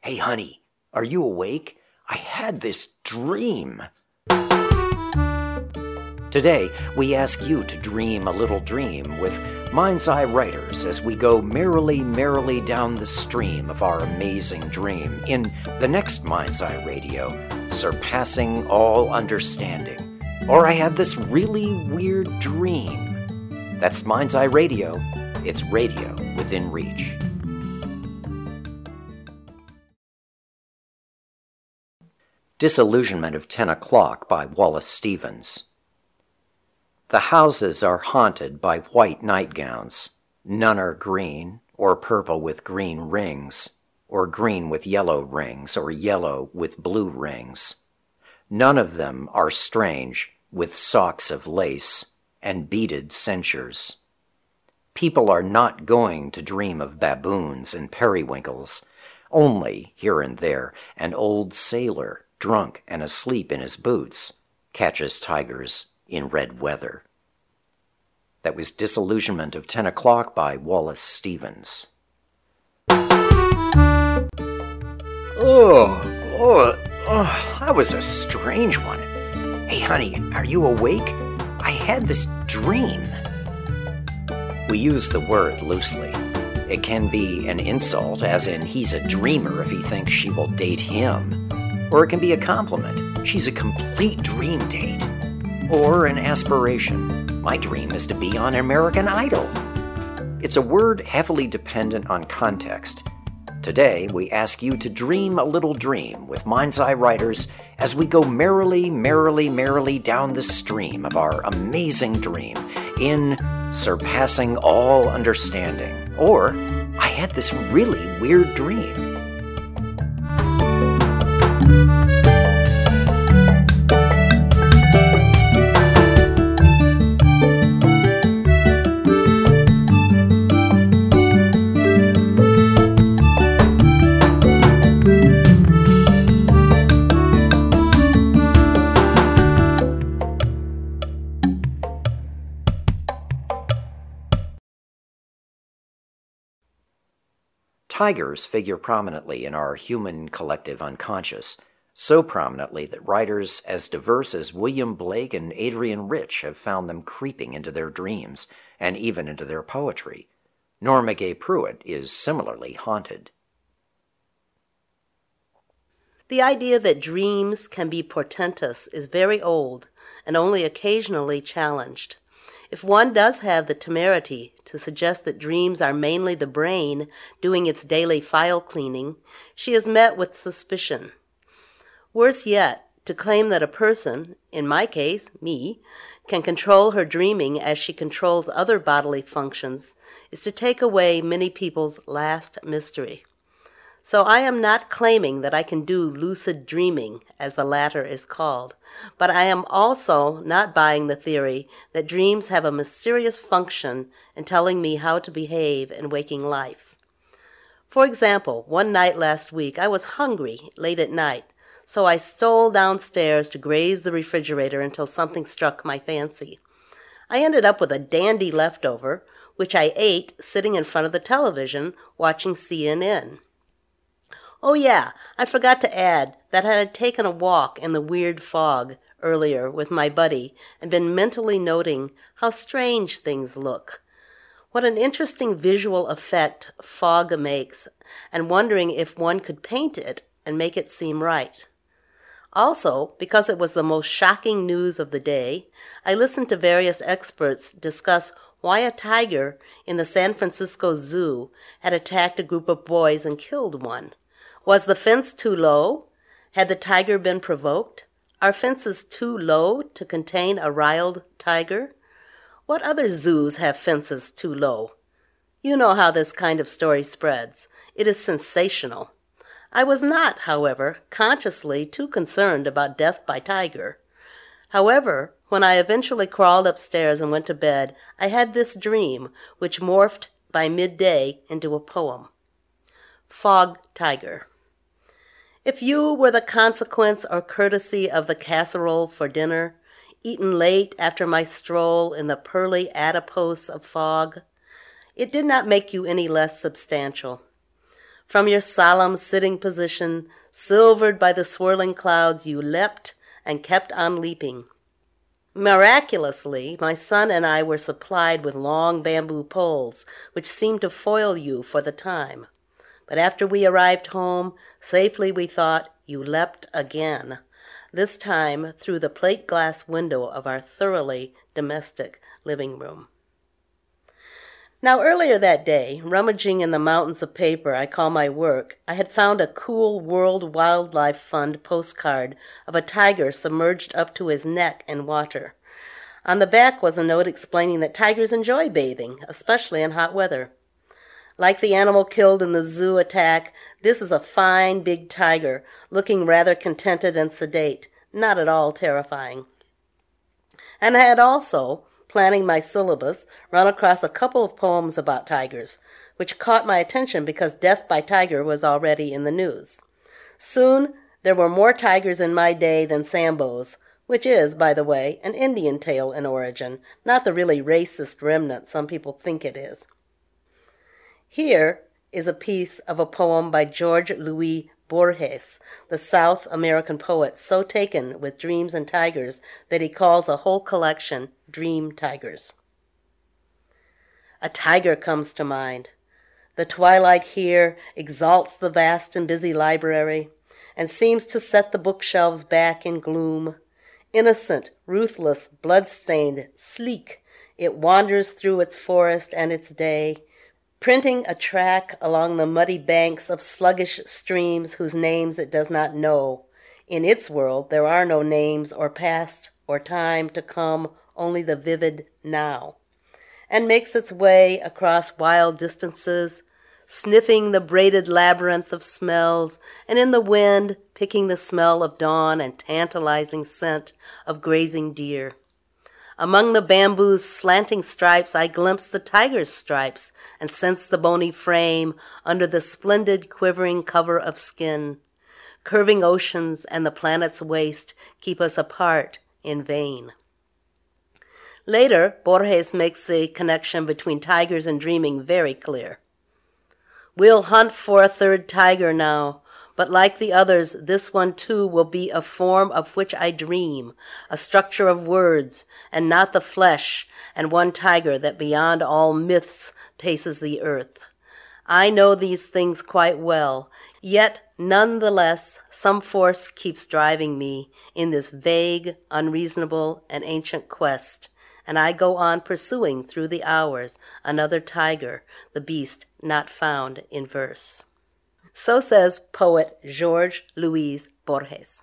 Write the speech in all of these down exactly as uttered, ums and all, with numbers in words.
Hey, honey, are you awake? I had this dream. Today, we ask you to dream a little dream with Mind's Eye Writers as we go merrily, merrily down the stream of our amazing dream in the next Mind's Eye Radio, Surpassing All Understanding. Or I had this really weird dream. That's Mind's Eye Radio. It's radio within reach. Disillusionment of Ten O'Clock by Wallace Stevens. The houses are haunted by white nightgowns. None are green, or purple with green rings, or green with yellow rings, or yellow with blue rings. None of them are strange, with socks of lace and beaded censures. People are not going to dream of baboons and periwinkles. Only, here and there, an old sailor, drunk and asleep in his boots, catches tigers in red weather. That was Disillusionment of Ten O'Clock by Wallace Stevens. Oh, oh, oh, that was a strange one. Hey, honey, are you awake? I had this dream. We use the word loosely. It can be an insult, as in he's a dreamer if he thinks she will date him. Or it can be a compliment. She's a complete dream date. Or an aspiration. My dream is to be on American Idol. It's a word heavily dependent on context. Today, we ask you to dream a little dream with Mind's Eye Writers as we go merrily, merrily, merrily down the stream of our amazing dream in Surpassing All Understanding. Or, I had this really weird dream. Tigers figure prominently in our human collective unconscious, so prominently that writers as diverse as William Blake and Adrienne Rich have found them creeping into their dreams, and even into their poetry. Norma Gay Pruitt is similarly haunted. The idea that dreams can be portentous is very old and only occasionally challenged. If one does have the temerity to suggest that dreams are mainly the brain doing its daily file cleaning, she is met with suspicion. Worse yet, to claim that a person, in my case, me, can control her dreaming as she controls other bodily functions is to take away many people's last mystery. So I am not claiming that I can do lucid dreaming, as the latter is called, but I am also not buying the theory that dreams have a mysterious function in telling me how to behave in waking life. For example, one night last week I was hungry late at night, so I stole downstairs to graze the refrigerator until something struck my fancy. I ended up with a dandy leftover, which I ate sitting in front of the television watching C N N. Oh yeah, I forgot to add that I had taken a walk in the weird fog earlier with my buddy and been mentally noting how strange things look. What an interesting visual effect fog makes, and wondering if one could paint it and make it seem right. Also, because it was the most shocking news of the day, I listened to various experts discuss why a tiger in the San Francisco Zoo had attacked a group of boys and killed one. Was the fence too low? Had the tiger been provoked? Are fences too low to contain a riled tiger? What other zoos have fences too low? You know how this kind of story spreads. It is sensational. I was not, however, consciously too concerned about death by tiger. However, when I eventually crawled upstairs and went to bed, I had this dream, which morphed by midday into a poem. Fog Tiger. If you were the consequence or courtesy of the casserole for dinner, eaten late after my stroll in the pearly adipose of fog, it did not make you any less substantial. From your solemn sitting position, silvered by the swirling clouds, you leapt and kept on leaping. Miraculously, my son and I were supplied with long bamboo poles, which seemed to foil you for the time. But after we arrived home, safely we thought, you leapt again, this time through the plate glass window of our thoroughly domestic living room. Now, earlier that day, rummaging in the mountains of paper I call my work, I had found a cool World Wildlife Fund postcard of a tiger submerged up to his neck in water. On the back was a note explaining that tigers enjoy bathing, especially in hot weather. Like the animal killed in the zoo attack, this is a fine big tiger, looking rather contented and sedate, not at all terrifying. And I had also, planning my syllabus, run across a couple of poems about tigers, which caught my attention because death by tiger was already in the news. Soon, there were more tigers in my day than Sambo's, which is, by the way, an Indian tale in origin, not the really racist remnant some people think it is. Here is a piece of a poem by Jorge Luis Borges, the South American poet, so taken with dreams and tigers that he calls a whole collection Dream Tigers. A tiger comes to mind. The twilight here exalts the vast and busy library and seems to set the bookshelves back in gloom. Innocent, ruthless, blood-stained, sleek, it wanders through its forest and its day, printing a track along the muddy banks of sluggish streams whose names it does not know. In its world, there are no names or past or time to come, only the vivid now, and makes its way across wild distances, sniffing the braided labyrinth of smells, and in the wind picking the smell of dawn and tantalizing scent of grazing deer. Among the bamboo's slanting stripes I glimpse the tiger's stripes and sense the bony frame under the splendid quivering cover of skin. Curving oceans and the planet's waste keep us apart in vain. Later, Borges makes the connection between tigers and dreaming very clear. We'll hunt for a third tiger now, but like the others, this one too will be a form of which I dream, a structure of words, and not the flesh, and one tiger that beyond all myths paces the earth. I know these things quite well, yet none the less some force keeps driving me in this vague, unreasonable, and ancient quest, and I go on pursuing through the hours another tiger, the beast not found in verse. So says poet Jorge Luis Borges.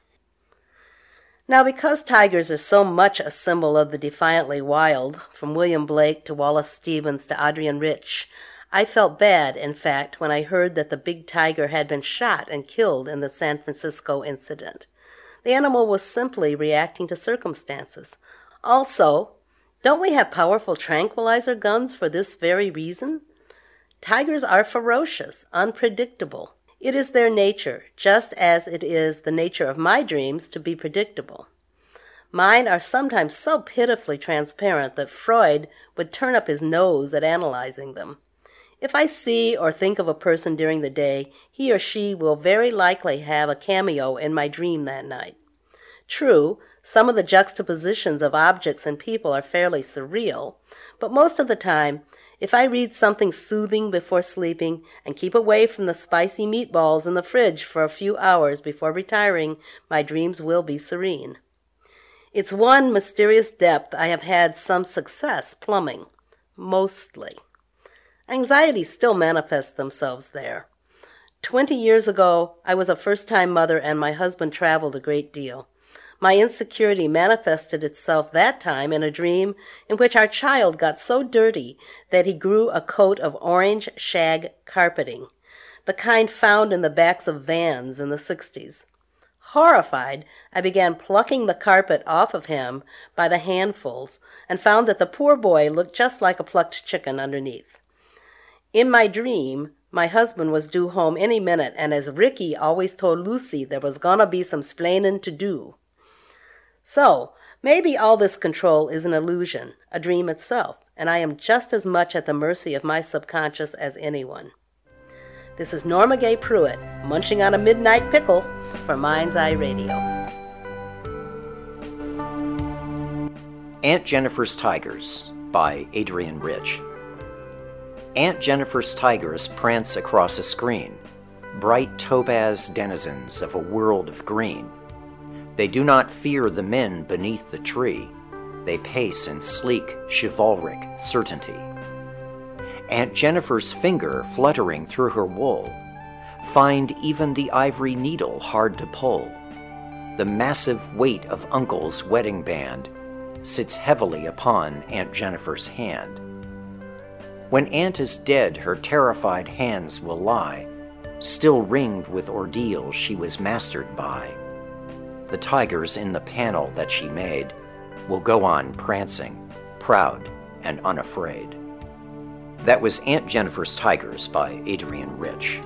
Now, because tigers are so much a symbol of the defiantly wild, from William Blake to Wallace Stevens to Adrienne Rich, I felt bad, in fact, when I heard that the big tiger had been shot and killed in the San Francisco incident. The animal was simply reacting to circumstances. Also, don't we have powerful tranquilizer guns for this very reason? Tigers are ferocious, unpredictable. It is their nature, just as it is the nature of my dreams to be predictable. Mine are sometimes so pitifully transparent that Freud would turn up his nose at analyzing them. If I see or think of a person during the day, he or she will very likely have a cameo in my dream that night. True, some of the juxtapositions of objects and people are fairly surreal, but most of the time, if I read something soothing before sleeping and keep away from the spicy meatballs in the fridge for a few hours before retiring, my dreams will be serene. It's one mysterious depth I have had some success plumbing, mostly. Anxieties still manifest themselves there. Twenty years ago, I was a first-time mother and my husband traveled a great deal. My insecurity manifested itself that time in a dream in which our child got so dirty that he grew a coat of orange shag carpeting, the kind found in the backs of vans in the sixties. Horrified, I began plucking the carpet off of him by the handfuls and found that the poor boy looked just like a plucked chicken underneath. In my dream, my husband was due home any minute, and as Ricky always told Lucy, there was gonna be some splainin' to do. So, maybe all this control is an illusion, a dream itself, and I am just as much at the mercy of my subconscious as anyone. This is Norma Gay Pruitt, munching on a midnight pickle for Mind's Eye Radio. Aunt Jennifer's Tigers by Adrienne Rich. Aunt Jennifer's tigers prance across a screen, bright topaz denizens of a world of green. They do not fear the men beneath the tree. They pace in sleek, chivalric certainty. Aunt Jennifer's finger fluttering through her wool find even the ivory needle hard to pull. The massive weight of Uncle's wedding band sits heavily upon Aunt Jennifer's hand. When Aunt is dead, her terrified hands will lie, still ringed with ordeals she was mastered by. The tigers in the panel that she made will go on prancing, proud and unafraid. That was Aunt Jennifer's Tigers by Adrienne Rich.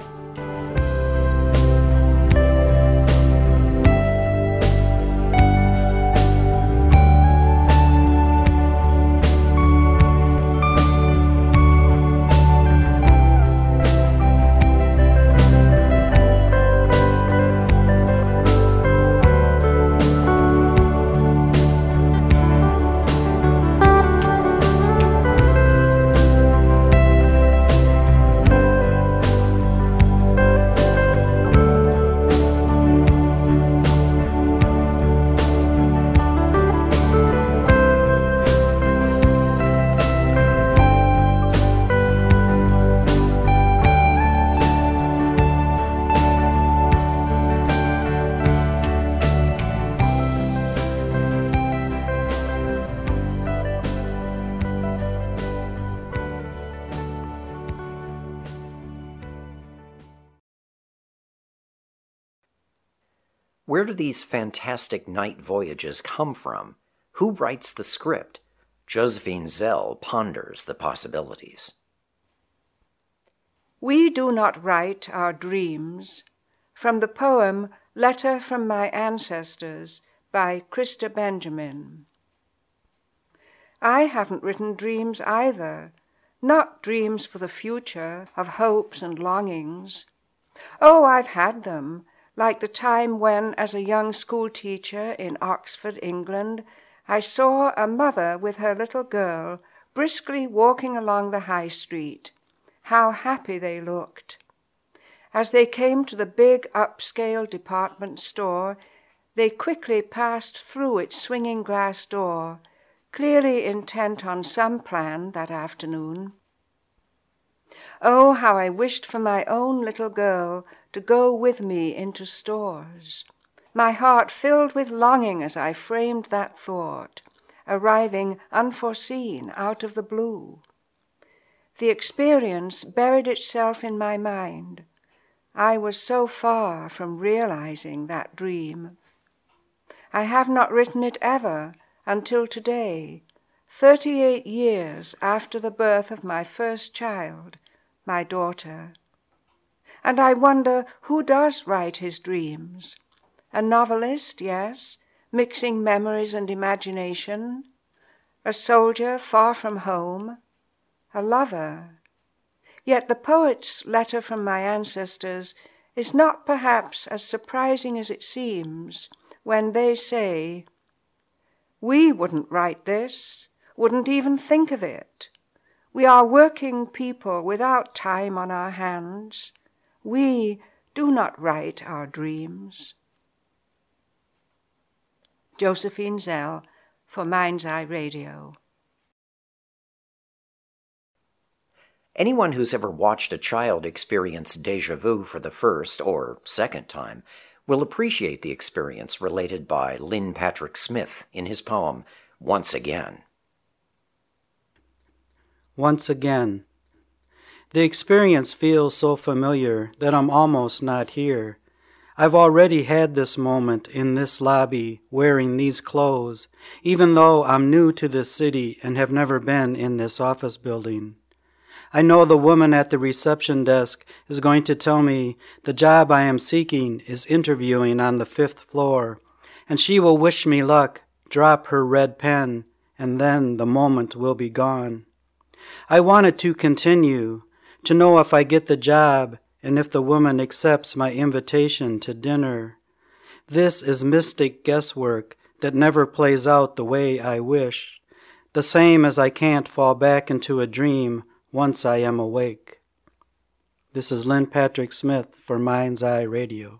Where do these fantastic night voyages come from? Who writes the script? Josephine Zell ponders the possibilities. We do not write our dreams. From the poem Letter from My Ancestors by Krista Benjamin. I haven't written dreams either, not dreams for the future of hopes and longings. Oh, I've had them, like the time when, as a young school teacher in Oxford, England, I saw a mother with her little girl briskly walking along the high street. How happy they looked. As they came to the big upscale department store, they quickly passed through its swinging glass door, clearly intent on some plan that afternoon. Oh, how I wished for my own little girl to go with me into stores. My heart filled with longing as I framed that thought, arriving unforeseen out of the blue. The experience buried itself in my mind. I was so far from realizing that dream. I have not written it ever until today, thirty-eight years after the birth of my first child, my daughter. And I wonder who does write his dreams. A novelist, yes, mixing memories and imagination. A soldier far from home. A lover. Yet the poet's letter from my ancestors is not perhaps as surprising as it seems when they say, "We wouldn't write this, wouldn't even think of it. We are working people without time on our hands. We do not write our dreams." Josephine Zell for Mind's Eye Radio. Anyone who's ever watched a child experience déjà vu for the first or second time will appreciate the experience related by Lynn Patrick Smith in his poem, Once Again. Once again. The experience feels so familiar that I'm almost not here. I've already had this moment in this lobby wearing these clothes, even though I'm new to this city and have never been in this office building. I know the woman at the reception desk is going to tell me the job I am seeking is interviewing on the fifth floor, and she will wish me luck, drop her red pen, and then the moment will be gone. I wanted to continue, to know if I get the job and if the woman accepts my invitation to dinner. This is mystic guesswork that never plays out the way I wish, the same as I can't fall back into a dream once I am awake. This is Lynn Patrick Smith for Mind's Eye Radio.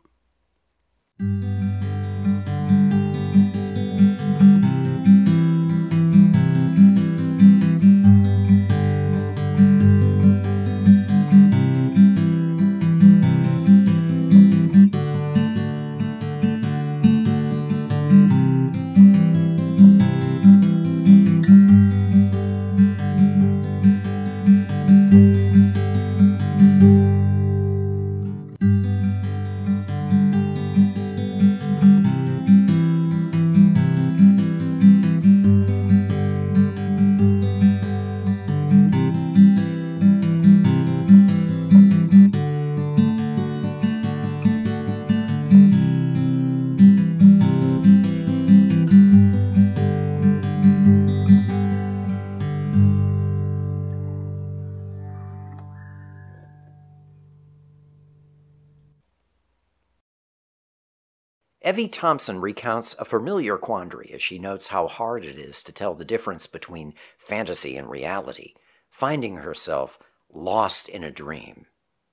Evie Thompson recounts a familiar quandary as she notes how hard it is to tell the difference between fantasy and reality, finding herself lost in a dream.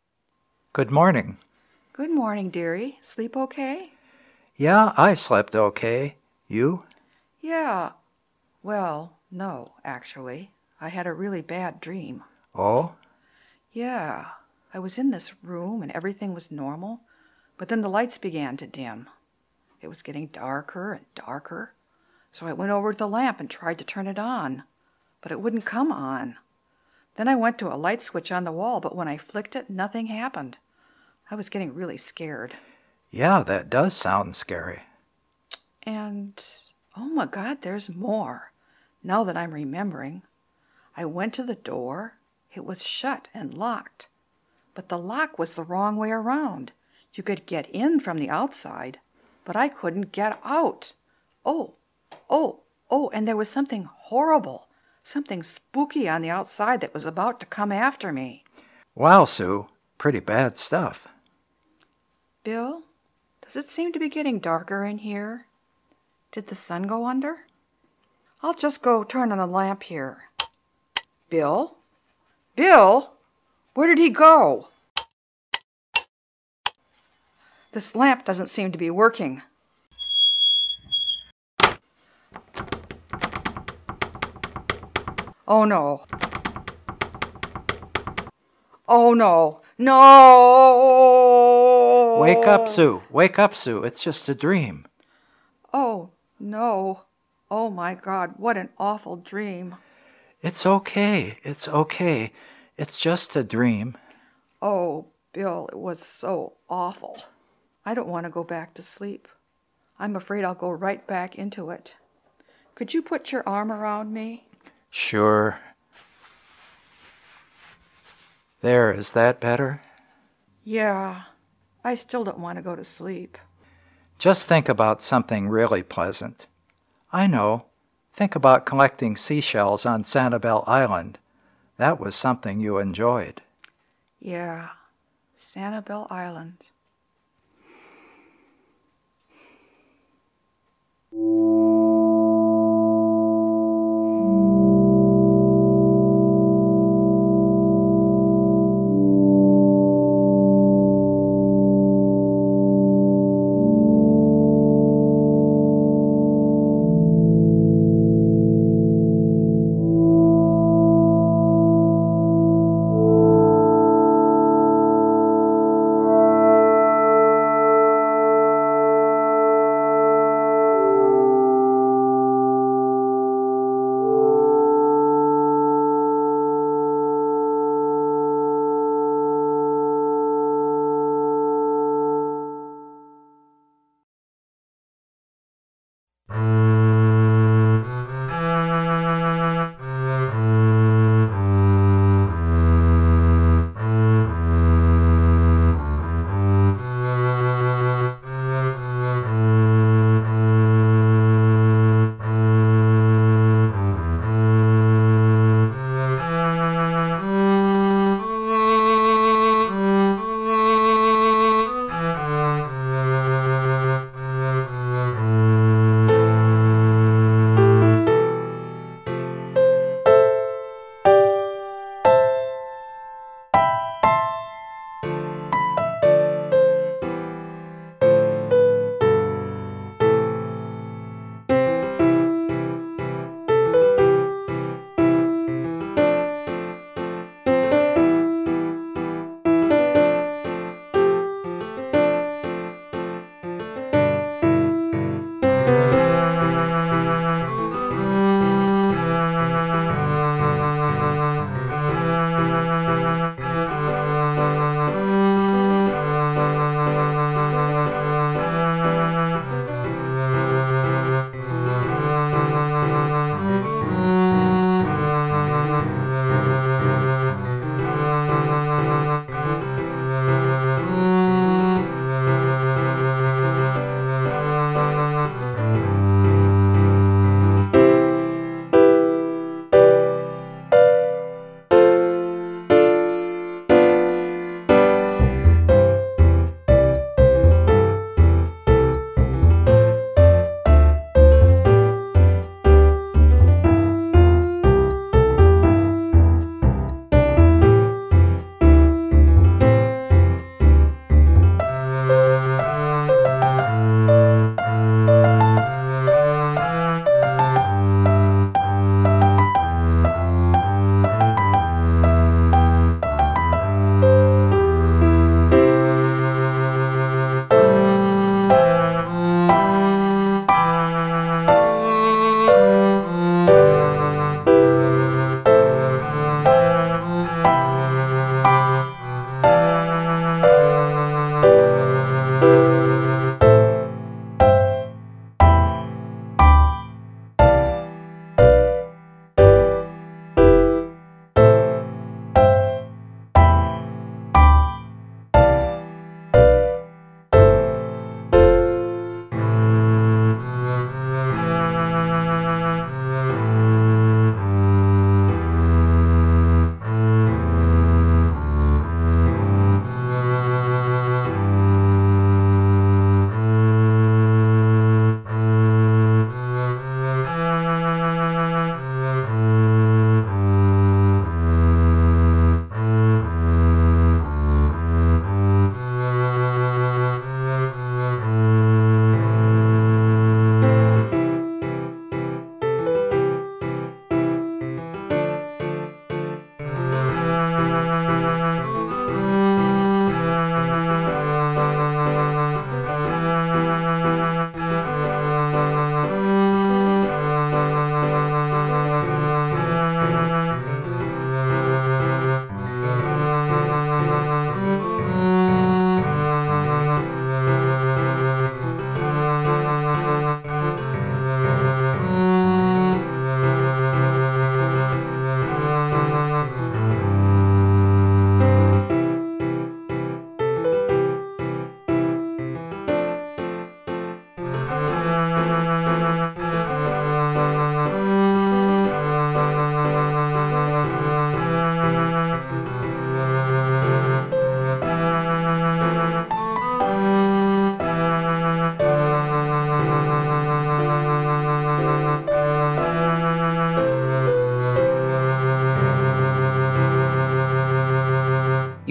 Good morning. Good morning, dearie. Sleep okay? Yeah, I slept okay. You? Yeah. Well, no, actually. I had a really bad dream. Oh? Yeah. I was in this room and everything was normal, but then the lights began to dim. It was getting darker and darker, so I went over to the lamp and tried to turn it on, but it wouldn't come on. Then I went to a light switch on the wall, but when I flicked it, nothing happened. I was getting really scared. Yeah, that does sound scary. And, oh my God, there's more. Now that I'm remembering, I went to the door. It was shut and locked, but the lock was the wrong way around. You could get in from the outside, but I couldn't get out. Oh, oh, oh, and there was something horrible, something spooky on the outside that was about to come after me. Wow, Sue, pretty bad stuff. Bill, does it seem to be getting darker in here? Did the sun go under? I'll just go turn on the lamp here. Bill? Bill? Where did he go? This lamp doesn't seem to be working. Oh no. Oh no. No! Wake up, Sue. Wake up, Sue. It's just a dream. Oh no. Oh my God, what an awful dream. It's okay. It's okay. It's just a dream. Oh, Bill, it was so awful. I don't want to go back to sleep. I'm afraid I'll go right back into it. Could you put your arm around me? Sure. There, is that better? Yeah, I still don't want to go to sleep. Just think about something really pleasant. I know. Think about collecting seashells on Sanibel Island. That was something you enjoyed. Yeah, Sanibel Island.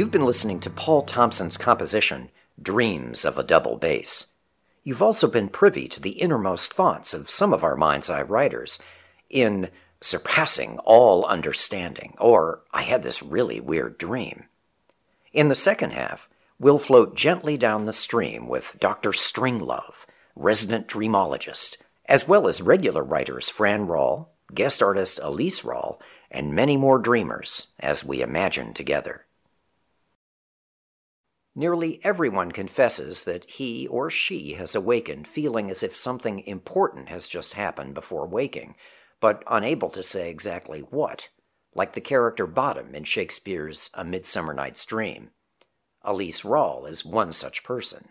You've been listening to Paul Thompson's composition, Dreams of a Double Bass. You've also been privy to the innermost thoughts of some of our Mind's Eye writers in Surpassing All Understanding, or I Had This Really Weird Dream. In the second half, we'll float gently down the stream with Doctor Stringlove, resident dreamologist, as well as regular writers Fran Rawl, guest artist Elise Rawl, and many more dreamers as we imagine together. Nearly everyone confesses that he or she has awakened feeling as if something important has just happened before waking, but unable to say exactly what, like the character Bottom in Shakespeare's A Midsummer Night's Dream. Elise Rawl is one such person.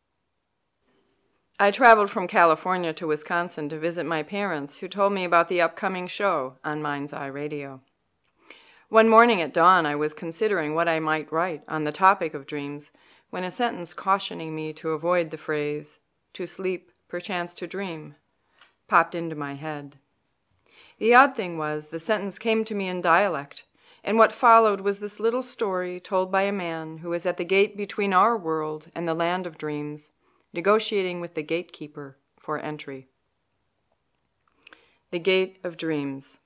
I traveled from California to Wisconsin to visit my parents, who told me about the upcoming show on Mind's Eye Radio. One morning at dawn, I was considering what I might write on the topic of dreams when a sentence cautioning me to avoid the phrase, "to sleep, perchance to dream," popped into my head. The odd thing was, the sentence came to me in dialect, and what followed was this little story told by a man who was at the gate between our world and the land of dreams, negotiating with the gatekeeper for entry. The Gate of Dreams.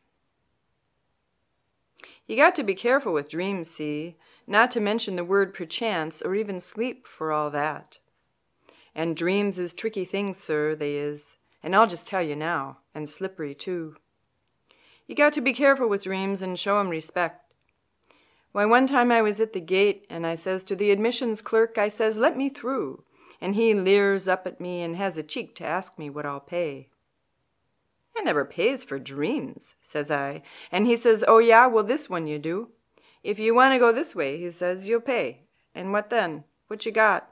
You got to be careful with dreams, see, not to mention the word perchance or even sleep for all that. And dreams is tricky things, sir, they is, and I'll just tell you now, and slippery too. You got to be careful with dreams and show 'em respect. Why, one time I was at the gate, and I says to the admissions clerk, I says, "Let me through," and he leers up at me and has a cheek to ask me what I'll pay. "I never pays for dreams," says I, and he says, "Oh yeah, well this one you do. If you want to go this way," he says, "you'll pay. And what then? What you got?"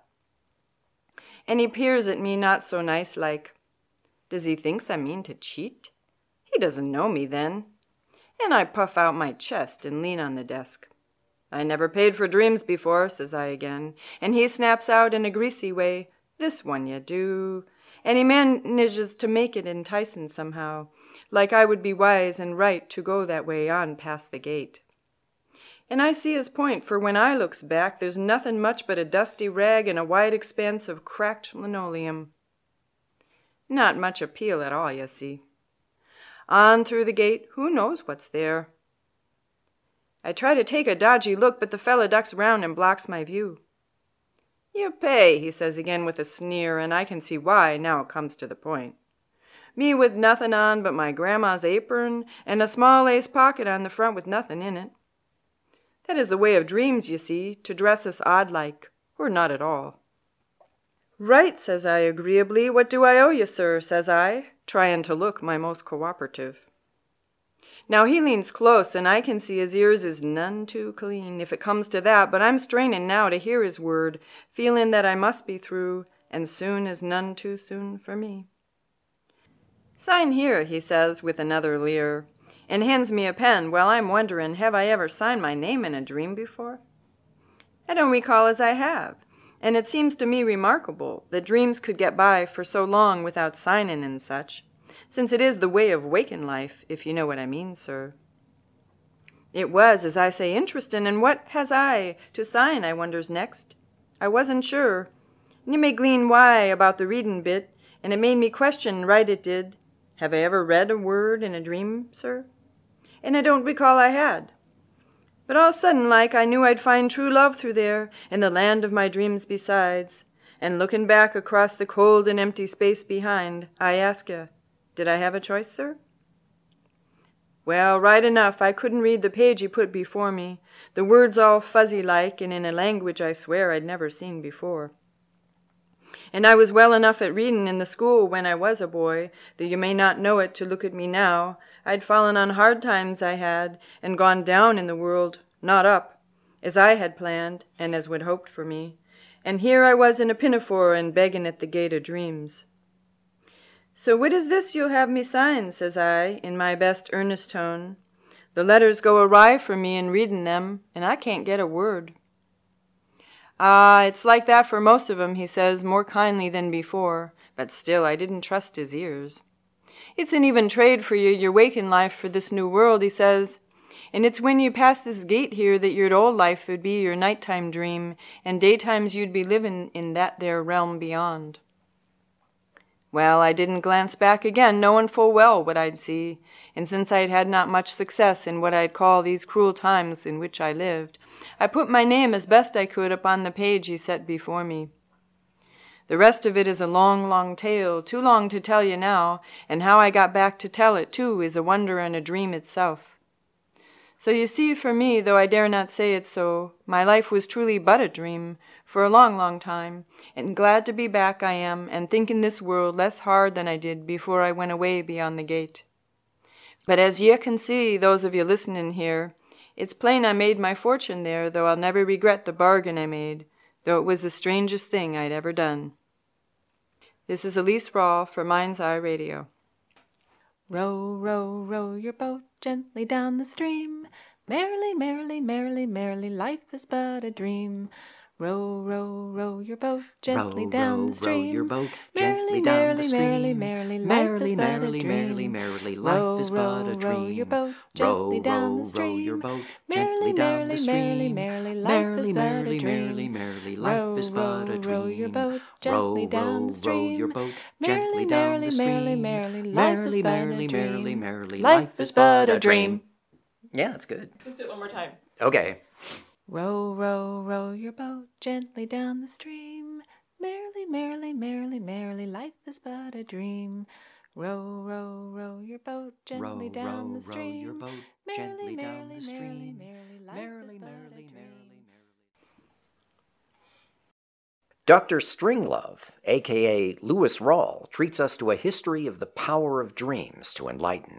And he peers at me not so nice like. Does he thinks I mean to cheat? He doesn't know me then. And I puff out my chest and lean on the desk. "I never paid for dreams before," says I again, and he snaps out in a greasy way, "This one you do." And he manages to make it enticing somehow, like I would be wise and right to go that way on past the gate. And I see his point, for when I looks back, there's nothing much but a dusty rag and a wide expanse of cracked linoleum. Not much appeal at all, you see. On through the gate, who knows what's there? I try to take a dodgy look, but the fella ducks round and blocks my view. "You pay," he says again with a sneer, and I can see why, now it comes to the point. Me with nothing on but my grandma's apron and a small lace pocket on the front with nothing in it. That is the way of dreams, you see, to dress us odd-like, or not at all. "Right," says I agreeably. "What do I owe you, sir?" says I, trying to look my most cooperative. Now he leans close, and I can see his ears is none too clean, if it comes to that, but I'm straining now to hear his word, feeling that I must be through, and soon is none too soon for me. "Sign here," he says with another leer, and hands me a pen while I'm wondering, have I ever signed my name in a dream before? I don't recall as I have, and it seems to me remarkable that dreams could get by for so long without signing and such, since it is the way of waking life, if you know what I mean, sir. It was, as I say, interesting, and what has I to sign, I wonders next? I wasn't sure, and you may glean why about the reading bit, and it made me question, right it did, have I ever read a word in a dream, sir? And I don't recall I had. But all sudden like I knew I'd find true love through there, in the land of my dreams besides, and looking back across the cold and empty space behind, I ask you, did I have a choice, sir? Well, right enough, I couldn't read the page he put before me, the words all fuzzy-like and in a language I swear I'd never seen before. And I was well enough at reading in the school when I was a boy, though you may not know it to look at me now. I'd fallen on hard times I had, and gone down in the world, not up, as I had planned and as would hoped for me. And here I was in a pinafore and begging at the gate of dreams. "So what is this you'll have me sign?" says I, in my best earnest tone. The letters go awry for me in reading them, and I can't get a word. "Ah, it's like that for most of 'em," he says, more kindly than before, but still I didn't trust his ears. "It's an even trade for you, your waking life for this new world," he says, And it's when you pass this gate here that your old life would be your nighttime dream, and daytimes you'd be living in that there realm beyond. Well, I didn't glance back again, knowing full well what I'd see, and since I'd had not much success in what I'd call these cruel times in which I lived, I put my name as best I could upon the page he set before me. The rest of it is a long, long tale, too long to tell you now, and how I got back to tell it, too, is a wonder and a dream itself. So you see, for me, though I dare not say it so, my life was truly but a dream, for a long, long time, and glad to be back I am, and thinking this world less hard than I did before I went away beyond the gate. But as ye can see, those of you listening here, it's plain I made my fortune there, though I'll never regret the bargain I made, though it was the strangest thing I'd ever done. This is Elise Rawl for Mind's Eye Radio. Row, row, row your boat gently down the stream. Merrily, merrily, merrily, merrily, life is but a dream. Row, row, row your boat gently row, down row, the stream. Row your boat merrily, gently down merrily, the stream. merrily, merrily, life merrily, is but merrily, a dream. merrily, merrily, row, life is row, but a dream. row your boat gently row, down row, the stream. row your boat merrily, gently down merrily, the stream. merrily, merrily, life is but merrily, a dream. merrily, merrily, life is but a dream. Row, row your boat gently row, down row, the stream. row your boat merrily, gently down merrily, the stream. merrily, merrily, life is merrily, but merrily, a dream. merrily, merrily, life is but a dream. Yeah, that's good. Let's do it one more time. Okay. Row, row, row your boat gently down the stream. Merrily, merrily, merrily, merrily, life is but a dream. Row, row, row your boat gently row, down row, the stream. Row your boat merrily, gently down merrily, the stream. merrily, merrily, life merrily, is but merrily, a dream. merrily, merrily. Doctor Stringlove, a k a. Lewis Rawl, treats us to a history of the power of dreams to enlighten.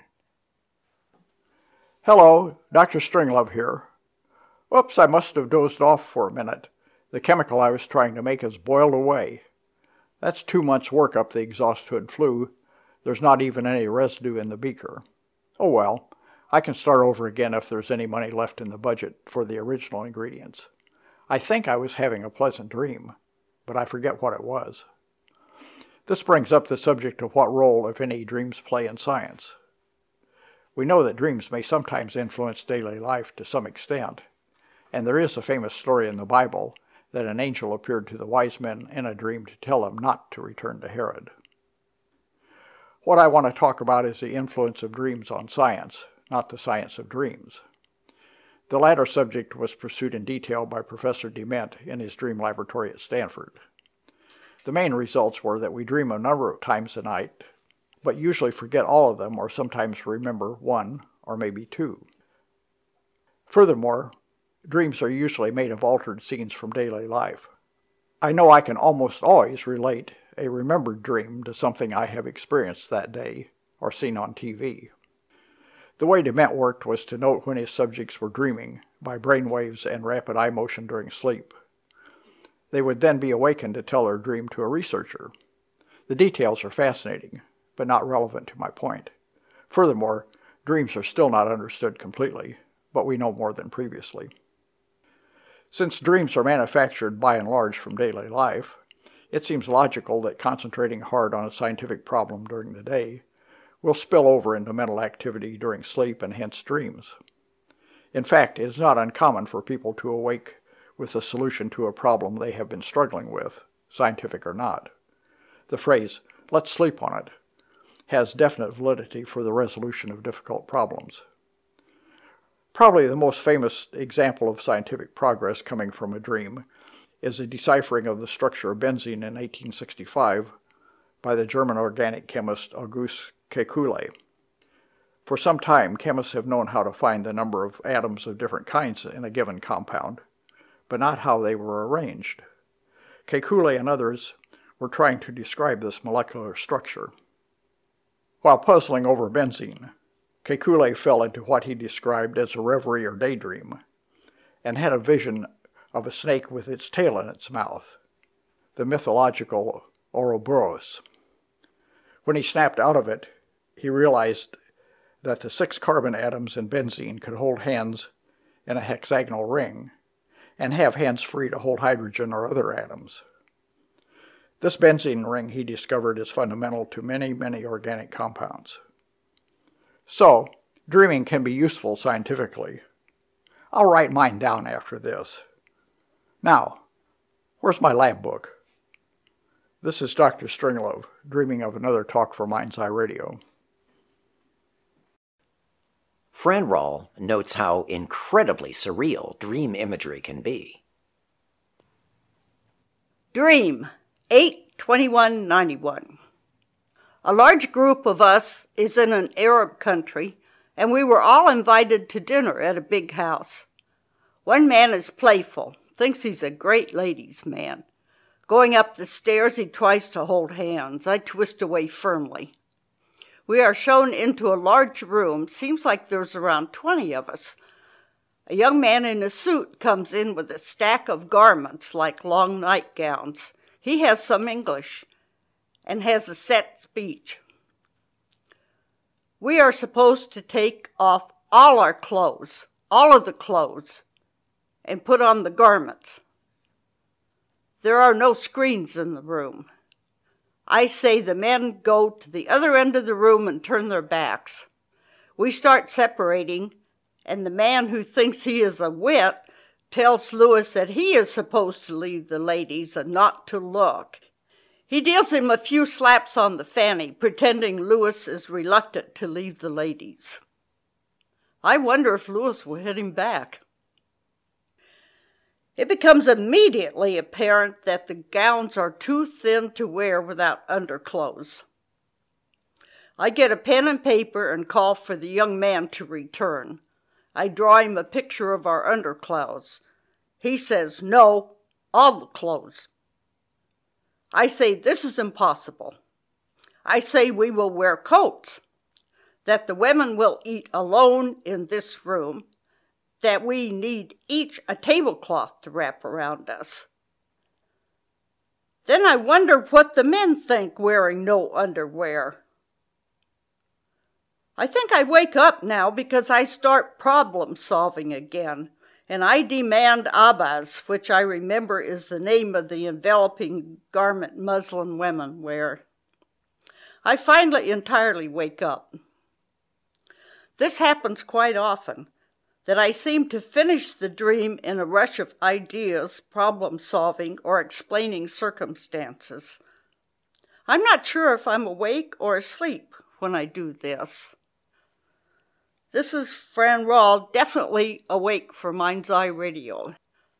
Hello, Doctor Stringlove here. Oops, I must have dozed off for a minute. The chemical I was trying to make has boiled away. That's two months' work up the exhaust hood flue. There's not even any residue in the beaker. Oh well, I can start over again if there's any money left in the budget for the original ingredients. I think I was having a pleasant dream, but I forget what it was. This brings up the subject of what role, if any, dreams play in science. We know that dreams may sometimes influence daily life to some extent, and there is a famous story in the Bible that an angel appeared to the wise men in a dream to tell them not to return to Herod. What I want to talk about is the influence of dreams on science, not the science of dreams. The latter subject was pursued in detail by Professor Dement in his dream laboratory at Stanford. The main results were that we dream a number of times a night, but usually forget all of them or sometimes remember one or maybe two. Furthermore, dreams are usually made of altered scenes from daily life. I know I can almost always relate a remembered dream to something I have experienced that day or seen on T V. The way Dement worked was to note when his subjects were dreaming by brain waves and rapid eye motion during sleep. They would then be awakened to tell their dream to a researcher. The details are fascinating, but not relevant to my point. Furthermore, dreams are still not understood completely, but we know more than previously. Since dreams are manufactured by and large from daily life, it seems logical that concentrating hard on a scientific problem during the day will spill over into mental activity during sleep and hence dreams. In fact, it is not uncommon for people to awake with a solution to a problem they have been struggling with, scientific or not. The phrase, "let's sleep on it," has definite validity for the resolution of difficult problems. Probably the most famous example of scientific progress coming from a dream is the deciphering of the structure of benzene in eighteen sixty-five by the German organic chemist August Kekulé. For some time, chemists have known how to find the number of atoms of different kinds in a given compound, but not how they were arranged. Kekulé and others were trying to describe this molecular structure. While puzzling over benzene, Kekulé fell into what he described as a reverie or daydream, and had a vision of a snake with its tail in its mouth, the mythological Ouroboros. When he snapped out of it, he realized that the six carbon atoms in benzene could hold hands in a hexagonal ring, and have hands free to hold hydrogen or other atoms. This benzene ring, he discovered, is fundamental to many, many organic compounds. So, Dreaming can be useful scientifically. I'll write mine down after this. Now, where's my lab book? This is Doctor Stringlove, dreaming of another talk for Mind's Eye Radio. Fran Rahl notes how incredibly surreal dream imagery can be. Dream, eight twenty-one ninety-one. A large group of us is in an Arab country, and we were all invited to dinner at a big house. One man is playful, thinks he's a great ladies' man. Going up the stairs, he tries to hold hands. I twist away firmly. We are shown into a large room. Seems like there's around twenty of us. A young man in a suit comes in with a stack of garments like long nightgowns. He has some English and has a set speech. We are supposed to take off all our clothes, all of the clothes, and put on the garments. There are no screens in the room. I say the men go to the other end of the room and turn their backs. We start separating, and the man who thinks he is a wit tells Lewis that he is supposed to leave the ladies and not to look. He deals him a few slaps on the fanny, pretending Lewis is reluctant to leave the ladies. I wonder if Lewis will hit him back. It becomes immediately apparent that the gowns are too thin to wear without underclothes. I get a pen and paper and call for the young man to return. I draw him a picture of our underclothes. He says, no, all the clothes. I say, this is impossible. I say we will wear coats, that the women will eat alone in this room, that we need each a tablecloth to wrap around us. Then I wonder what the men think wearing no underwear. I think I wake up now because I start problem solving again, and I demand abas, which I remember is the name of the enveloping garment Muslim women wear. I finally entirely wake up. This happens quite often, that I seem to finish the dream in a rush of ideas, problem solving, or explaining circumstances. I'm not sure if I'm awake or asleep when I do this. This is Fran Rahl, definitely awake for Mind's Eye Radio.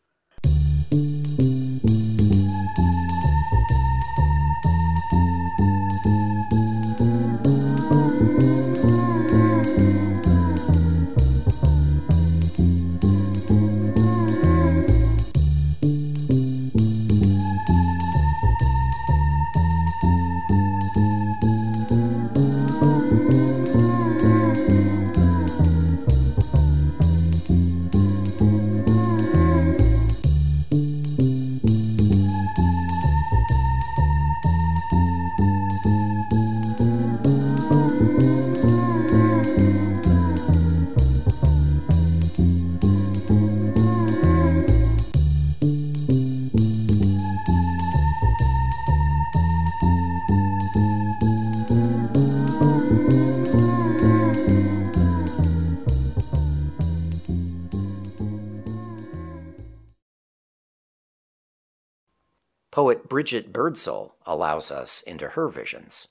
Poet Bridget Birdsall allows us into her visions.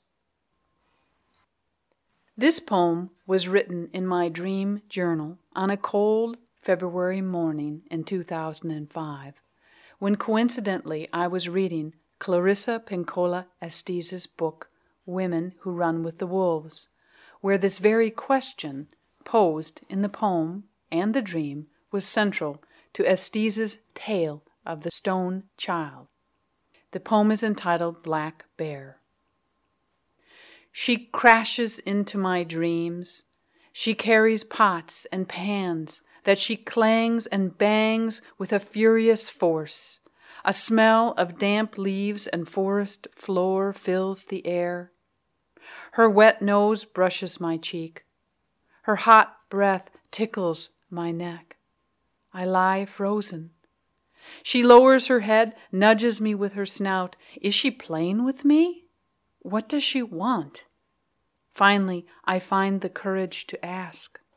This poem was written in my dream journal on a cold February morning in two thousand five, when coincidentally I was reading Clarissa Pinkola Estes's book, Women Who Run with the Wolves, where this very question, posed in the poem and the dream, was central to Estes's tale of the stone child. The poem is entitled Black Bear. She crashes into my dreams. She carries pots and pans that she clangs and bangs with a furious force. A smell of damp leaves and forest floor fills the air. Her wet nose brushes my cheek. Her hot breath tickles my neck. I lie frozen. She lowers her head, nudges me with her snout. Is she playing with me? What does she want? Finally, I find the courage to ask.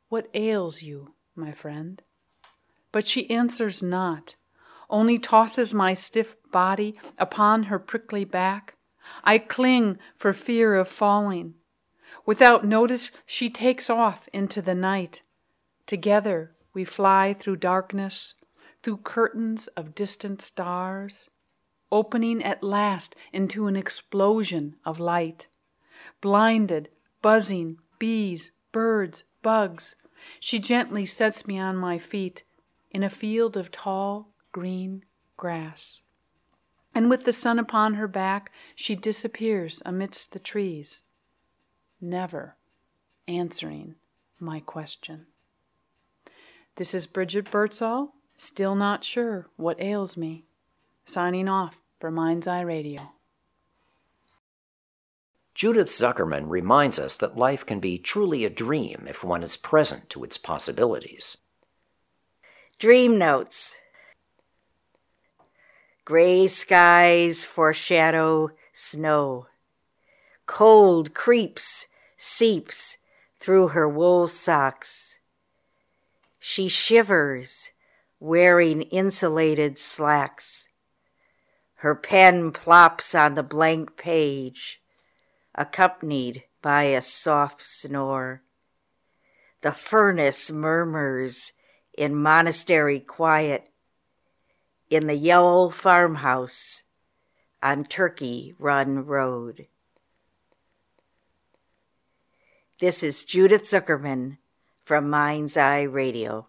"What ails you, my friend?" But she answers not, only tosses my stiff body upon her prickly back. I cling for fear of falling. Without notice, she takes off into the night. Together we fly through darkness, through curtains of distant stars, opening at last into an explosion of light. Blinded, buzzing, bees, birds, bugs, she gently sets me on my feet in a field of tall, green grass. And with the sun upon her back, she disappears amidst the trees, never answering my question. This is Bridget Birdsall, still not sure what ails me, signing off for Mind's Eye Radio. Judith Zuckerman reminds us that life can be truly a dream if one is present to its possibilities. Dream notes. Gray skies foreshadow snow. Cold creeps, seeps through her wool socks. She shivers, wearing insulated slacks. Her pen plops on the blank page, accompanied by a soft snore. The furnace murmurs in monastery quiet in the yellow farmhouse on Turkey Run Road. This is Judith Zuckerman from Mind's Eye Radio.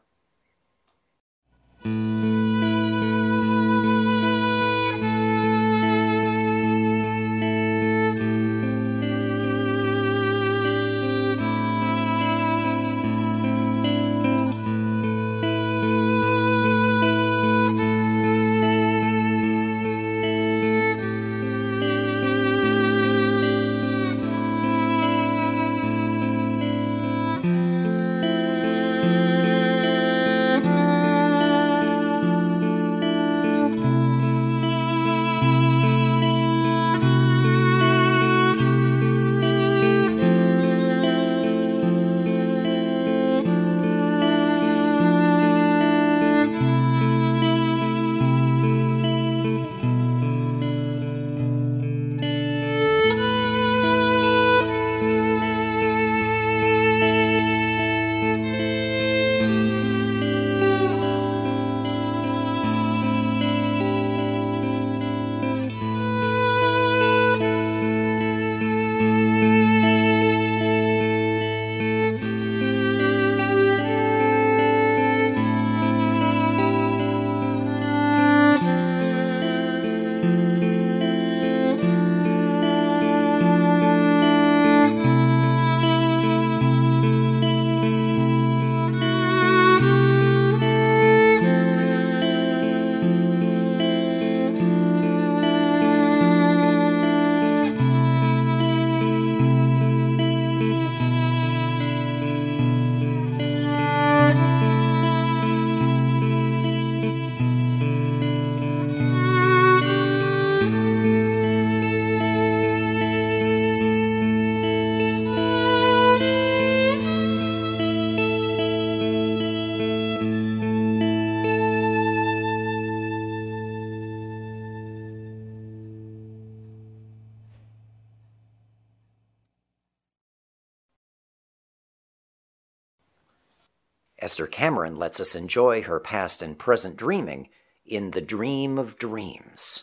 Esther Cameron lets us enjoy her past and present dreaming in The Dream of Dreams.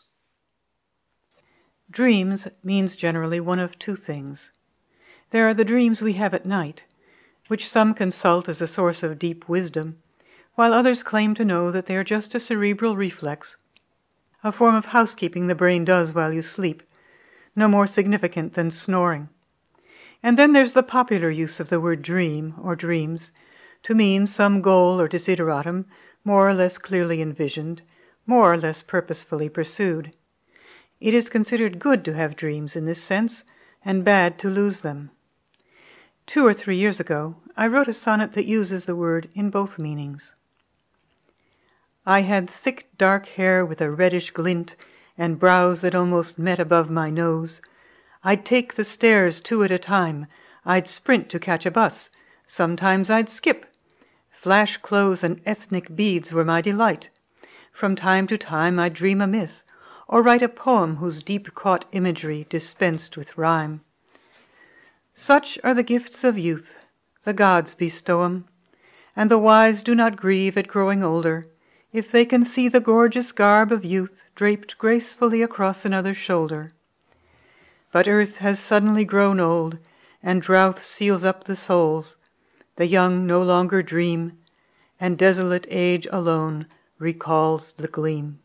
Dreams means generally one of two things. There are the dreams we have at night, which some consult as a source of deep wisdom, while others claim to know that they are just a cerebral reflex, a form of housekeeping the brain does while you sleep, no more significant than snoring. And then there's the popular use of the word dream or dreams to mean some goal or desideratum more or less clearly envisioned, more or less purposefully pursued. It is considered good to have dreams in this sense, and bad to lose them. Two or three years ago, I wrote a sonnet that uses the word in both meanings. I had thick dark hair with a reddish glint, and brows that almost met above my nose. I'd take the stairs two at a time. I'd sprint to catch a bus, Sometimes I'd skip. Flash clothes and ethnic beads were my delight. From time to time I'd dream a myth, or write a poem whose deep-caught imagery dispensed with rhyme. Such are the gifts of youth, the gods bestow 'em, and the wise do not grieve at growing older, if they can see the gorgeous garb of youth draped gracefully across another's shoulder. But earth has suddenly grown old, and drouth seals up the souls. The young no longer dream, and desolate age alone recalls the gleam.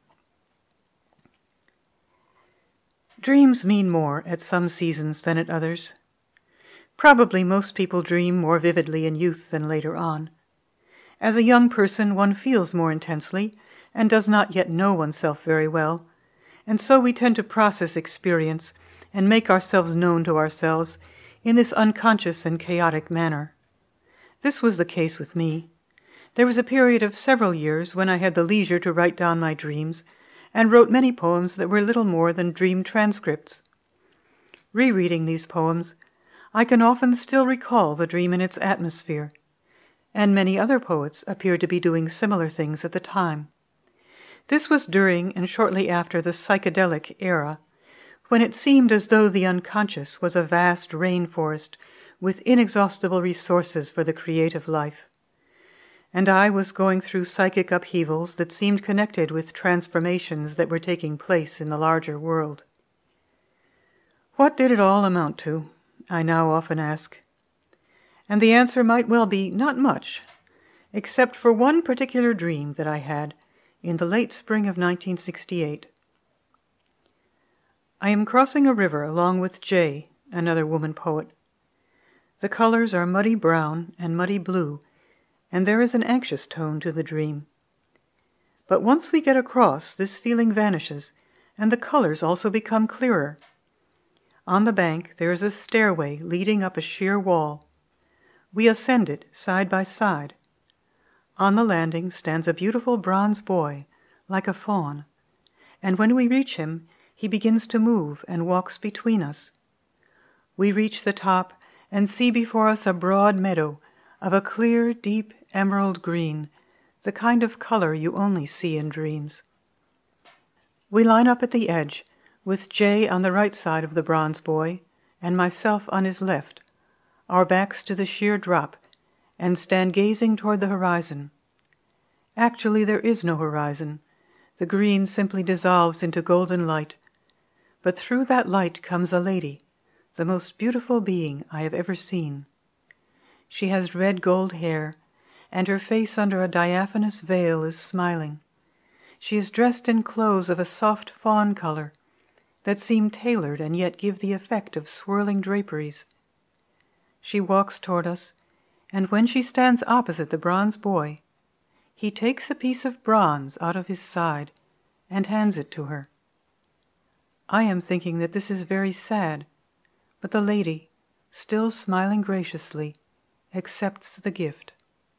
Dreams mean more at some seasons than at others. Probably most people dream more vividly in youth than later on. As a young person, one feels more intensely and does not yet know oneself very well, and so we tend to process experience and make ourselves known to ourselves in this unconscious and chaotic manner. This was the case with me. There was a period of several years when I had the leisure to write down my dreams, and wrote many poems that were little more than dream transcripts. Rereading these poems, I can often still recall the dream in its atmosphere, and many other poets appeared to be doing similar things at the time. This was during and shortly after the psychedelic era, when it seemed as though the unconscious was a vast rainforest with inexhaustible resources for the creative life. And I was going through psychic upheavals that seemed connected with transformations that were taking place in the larger world. What did it all amount to? I now often ask. And the answer might well be not much, except for one particular dream that I had in the late spring of nineteen sixty-eight. I am crossing a river along with Jay, another woman poet. The colors are muddy brown and muddy blue, and there is an anxious tone to the dream. But once we get across, this feeling vanishes, and the colors also become clearer. On the bank there is a stairway leading up a sheer wall. We ascend it side by side. On the landing stands a beautiful bronze boy, like a faun, and when we reach him, he begins to move and walks between us. We reach the top and see before us a broad meadow of a clear, deep emerald green, the kind of color you only see in dreams. We line up at the edge, with Jay on the right side of the bronze boy, and myself on his left, our backs to the sheer drop, and stand gazing toward the horizon. Actually, there is no horizon. The green simply dissolves into golden light. But through that light comes a lady, the most beautiful being I have ever seen. She has red gold hair, and her face under a diaphanous veil is smiling. She is dressed in clothes of a soft fawn color that seem tailored and yet give the effect of swirling draperies. She walks toward us, and when she stands opposite the bronze boy, he takes a piece of bronze out of his side and hands it to her. I am thinking that this is very sad, but the lady, still smiling graciously, accepts the gift.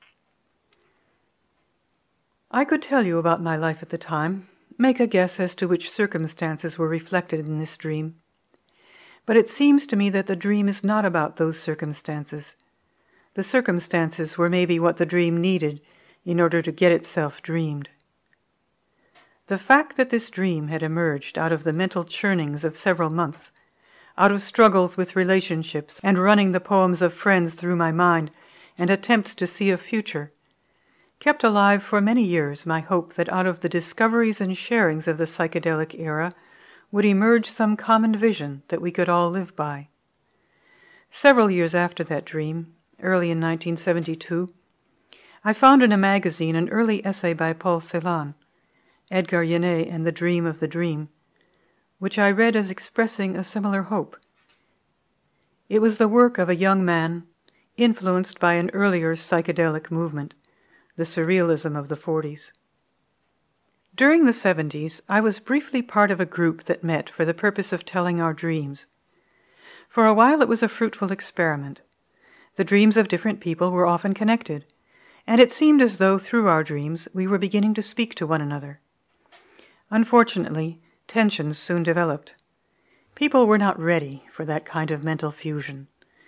I could tell you about my life at the time, make a guess as to which circumstances were reflected in this dream. But it seems to me that the dream is not about those circumstances. The circumstances were maybe what the dream needed in order to get itself dreamed. The fact that this dream had emerged out of the mental churnings of several months, out of struggles with relationships and running the poems of friends through my mind and attempts to see a future, kept alive for many years my hope that out of the discoveries and sharings of the psychedelic era would emerge some common vision that we could all live by. Several years after that dream, early in nineteen seventy-two, I found in a magazine an early essay by Paul Celan, Edgar Yennet and the Dream of the Dream, which I read as expressing a similar hope. It was the work of a young man influenced by an earlier psychedelic movement, the surrealism of the forties. During the seventies, I was briefly part of a group that met for the purpose of telling our dreams. For a while it was a fruitful experiment. The dreams of different people were often connected, and it seemed as though through our dreams we were beginning to speak to one another. Unfortunately, tensions soon developed. People were not ready for that kind of mental fusion.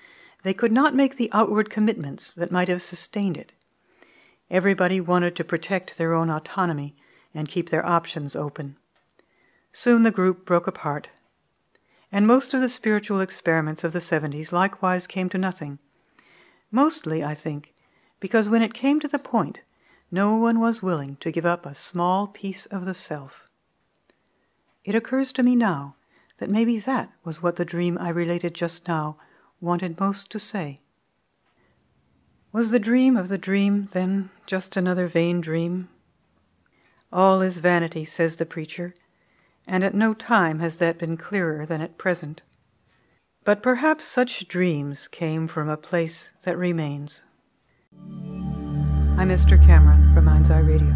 they could not make the outward commitments that might have sustained it. Everybody wanted to protect their own autonomy and keep their options open. Soon the group broke apart, and most of the spiritual experiments of the seventies likewise came to nothing. Mostly, I think, because when it came to the point, no one was willing to give up a small piece of the self. It occurs to me now that maybe that was what the dream I related just now wanted most to say. Was the dream of the dream, then, just another vain dream? All is vanity, says the preacher, and at no time has that been clearer than at present. But perhaps such dreams came from a place that remains. I'm Esther Cameron from Mind's Eye Radio.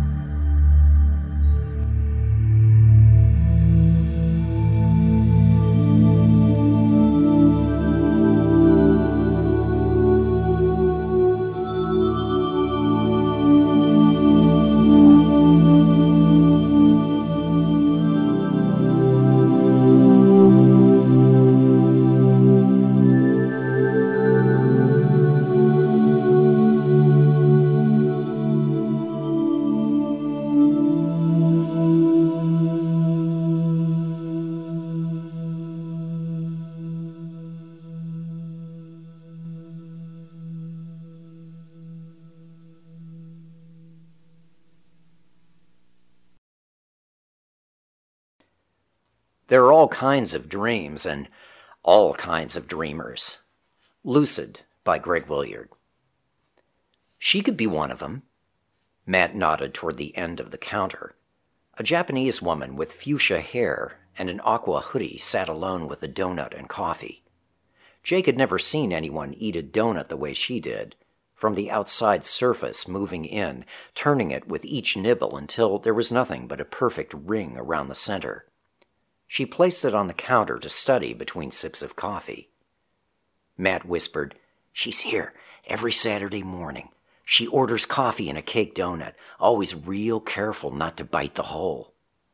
There are all kinds of dreams and all kinds of dreamers. Lucid by Greg Williard. She could be one of them. Matt nodded toward the end of the counter. A Japanese woman with fuchsia hair and an aqua hoodie sat alone with a donut and coffee. Jake had never seen anyone eat a donut the way she did, from the outside surface moving in, turning it with each nibble until there was nothing but a perfect ring around the center. She placed it on the counter to study between sips of coffee. Matt whispered, "She's here every Saturday morning. She orders coffee and a cake donut, always real careful not to bite the hole."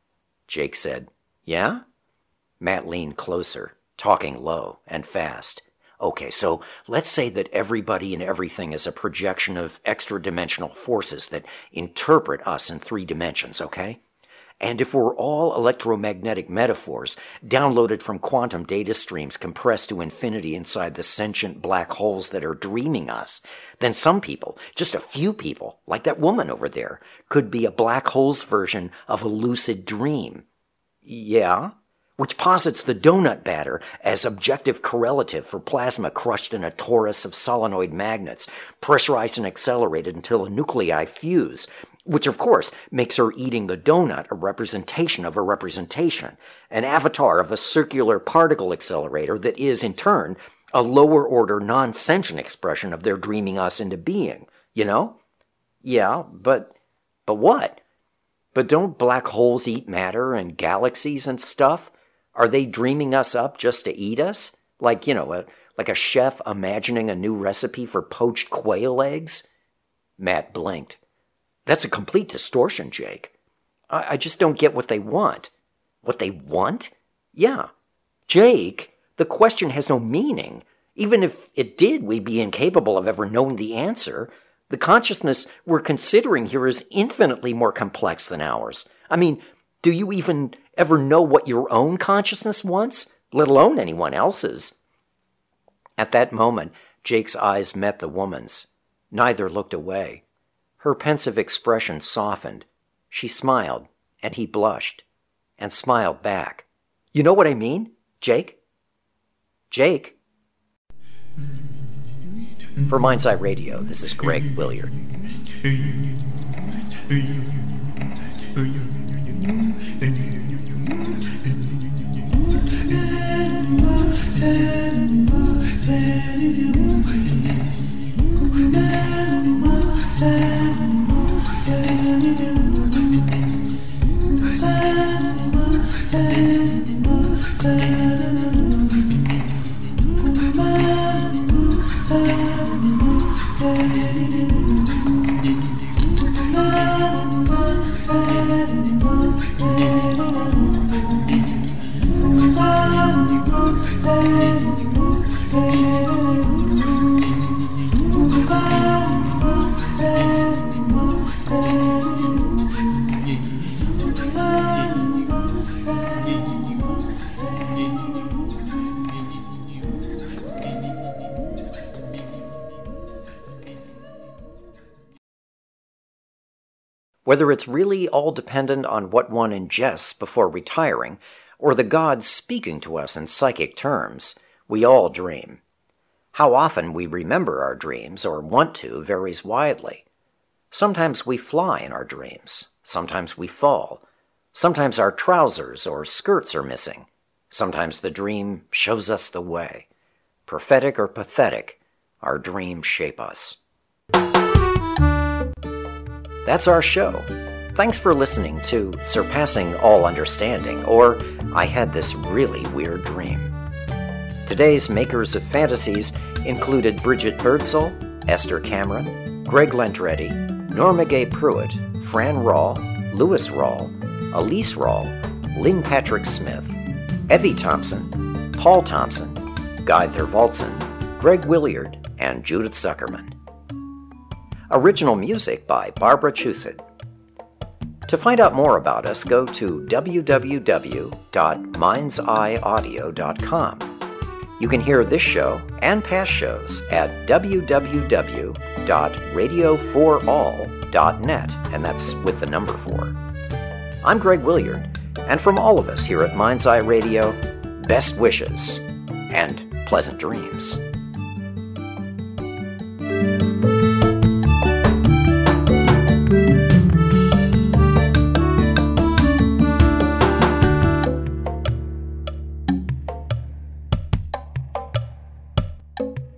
Jake said, "Yeah?" Matt leaned closer, talking low and fast. "Okay, so let's say that everybody and everything is a projection of extra-dimensional forces that interpret us in three dimensions, okay? And if we're all electromagnetic metaphors, downloaded from quantum data streams compressed to infinity inside the sentient black holes that are dreaming us, then some people, just a few people, like that woman over there, could be a black hole's version of a lucid dream." "Yeah?" "Which posits the donut batter as objective correlative for plasma crushed in a torus of solenoid magnets, pressurized and accelerated until the nuclei fuse, which of course makes her eating the donut a representation of a representation, an avatar of a circular particle accelerator that is, in turn, a lower-order non-sentient expression of their dreaming us into being, you know?" "Yeah, but... but what? But don't black holes eat matter and galaxies and stuff? Are they dreaming us up just to eat us? Like, you know, a, like a chef imagining a new recipe for poached quail eggs?" Matt blinked. "That's a complete distortion, Jake. I, I just don't get what they want." "What they want?" "Yeah. Jake, the question has no meaning. Even if it did, we'd be incapable of ever knowing the answer. The consciousness we're considering here is infinitely more complex than ours. I mean, do you even ever know what your own consciousness wants, let alone anyone else's?" At that moment, Jake's eyes met the woman's. Neither looked away. Her pensive expression softened. She smiled, and he blushed, and smiled back. "You know what I mean, Jake? Jake?" For Mind's Eye Radio, this is Greg Williard. Thank you. whether it's really all dependent on what one ingests before retiring, or the gods speaking to us in psychic terms, we all dream. How often we remember our dreams, or want to, varies widely. Sometimes we fly in our dreams. Sometimes we fall. Sometimes our trousers or skirts are missing. Sometimes the dream shows us the way. Prophetic or pathetic, our dreams shape us. That's our show. Thanks for listening to Surpassing All Understanding, or I Had This Really Weird Dream. Today's makers of fantasies included Bridget Birdsall, Esther Cameron, Greg Landretti, Norma Gay Pruitt, Fran Rawl, Louis Rawl, Elise Rawl, Lynn Patrick Smith, Evie Thompson, Paul Thompson, Guy Thorvaldsen, Greg Williard, and Judith Zuckerman. Original music by Barbara Chusid. To find out more about us, go to w w w dot minds eye audio dot com. You can hear this show and past shows at w w w dot radio for all dot net, and that's with the number four. I'm Greg Williard, and from all of us here at Mind's Eye Radio, best wishes and pleasant dreams. Thank you.